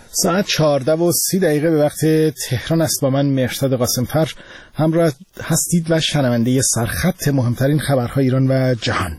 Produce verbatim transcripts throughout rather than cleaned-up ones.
ساعت چهارده و سی دقیقه به وقت تهران است. با من مهرزاد قاسم‌فر همراه هستید و شنونده سرخط مهمترین خبرهای ایران و جهان.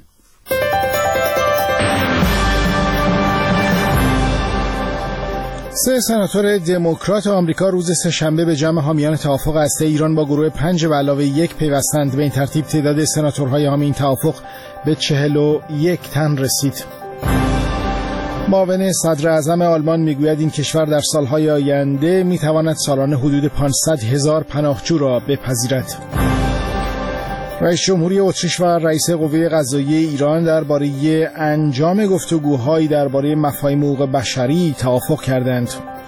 سه سناتور دموکرات آمریکا روز سه‌شنبه به جمع حامیان توافق هسته ایران با گروه پنج به علاوه یک پیوستند. به این ترتیب تعداد سناتورهای حامی این توافق به چهل و یک تن رسید. معاون صدر اعظم آلمان میگوید این کشور در سالهای آینده میتواند سالانه حدود پانصد هزار پناهجو را بپذیرد. رئیس جمهوری اتریش و رئیس قوه قضاییه ایران درباره انجام گفتگوهایی درباره مفاهیم حقوق بشری توافق کردند.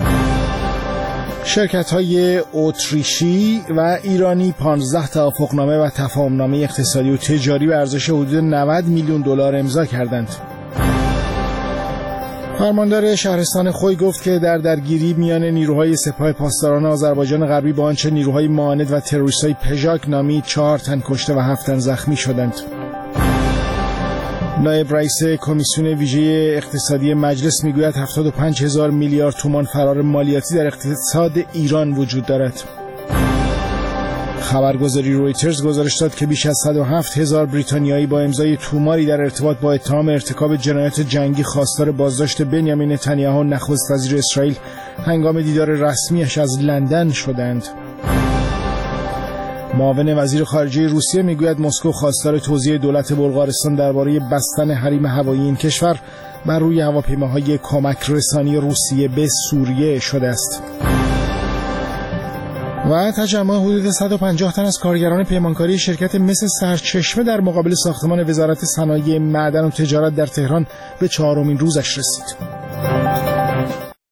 شرکت‌های اتریشی و ایرانی پانزده توافقنامه و تفاهمنامه اقتصادی و تجاری به ارزش حدود نود میلیون دلار امضا کردند. فرماندار شهرستان خوی گفت که در درگیری میان نیروهای سپاه پاسداران آذربایجان غربی با آنچه نیروهای معاند و تروریست‌های پژاک نامی چهار تن کشته و هفت تن زخمی شدند. نایب رئیس کمیسیون ویژه اقتصادی مجلس میگوید هفتاد و پنج هزار میلیارد تومان فرار مالیاتی در اقتصاد ایران وجود دارد. خبرگزاری رویترز گزارش داد که بیش از صد و هفت هزار بریتانیایی با امضای توماری در ارتباط با اتهام ارتکاب جنایات جنگی خواستار بازداشت بنیامین نتانیاهو نخست وزیر اسرائیل هنگام دیدار رسمیش از لندن شدند. معاون وزیر خارجه روسیه میگوید مسکو خواستار توزیع دولت بلغارستان درباره بستن حریم هوایی این کشور بر روی هواپیماهای کمک رسانی روسیه به سوریه شده است. و تجمع حدود صد و پنجاه تن از کارگران پیمانکاری شرکت مس سرچشمه در مقابل ساختمان وزارت صنایع معدن و تجارت در تهران به چهارمین روزش رسید.